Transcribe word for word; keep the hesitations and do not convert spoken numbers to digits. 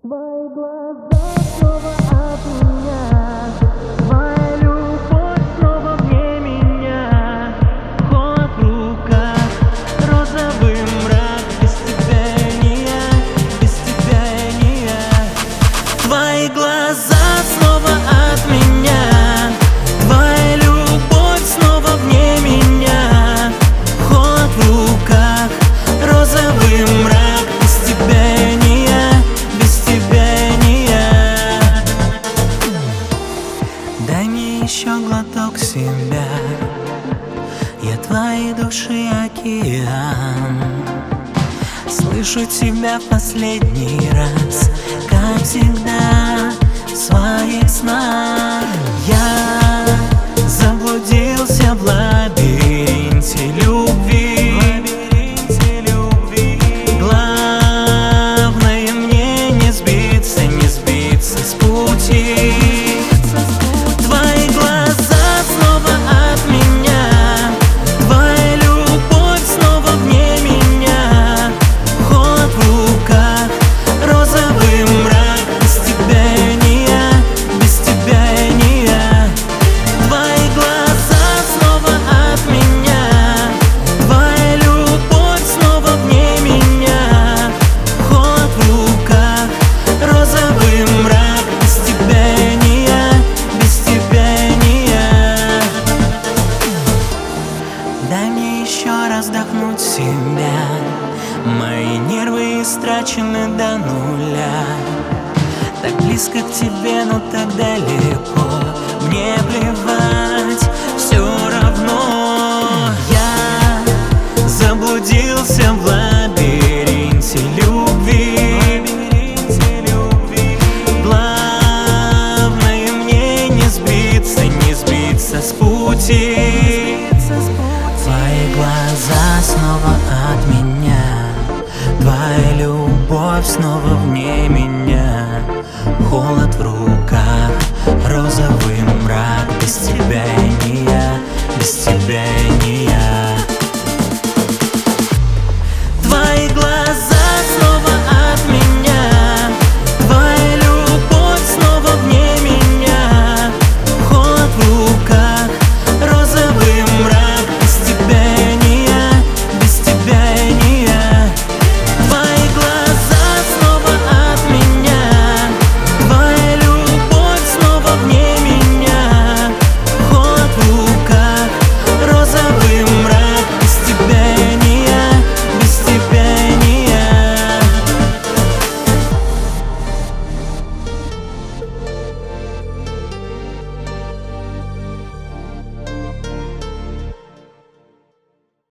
Твои глаза снова от меня, твоя любовь снова вне меня. Холод в руках, розовый мрак, без тебя не я, без тебя не я. Твои глаза снова от меня, твоя любовь снова вне меня. Холод в руках, розовый мрак, без тебя не я, без тебя не я. Дай мне еще глоток себя, я твоей души океан. Слышу тебя в последний раз, как всегда, в своих снах. Я заблудился в лабиринте любви. Главное мне не сбиться, не сбиться с пути. Твои глаза снова от меня, твоя любовь снова вне меня. Холод в руках, розовый мрак, без тебя не я, без тебя не я. Твои глаза снова от меня, твоя любовь снова вне меня. Холод в руках, розовый мрак, без тебя не я, без тебя не я. Дай мне еще раз вдохнуть себя, мои нервы истрачены до нуля. Так близко к тебе, но так далеко. Мне плевать, все равно. Я заблудился в лабиринте любви. Главное мне не сбиться, не сбиться с пути. Твои глаза снова от меня, твоя любовь снова вне меня. Холод в руках, розовый мрак, без тебя не я, без тебя не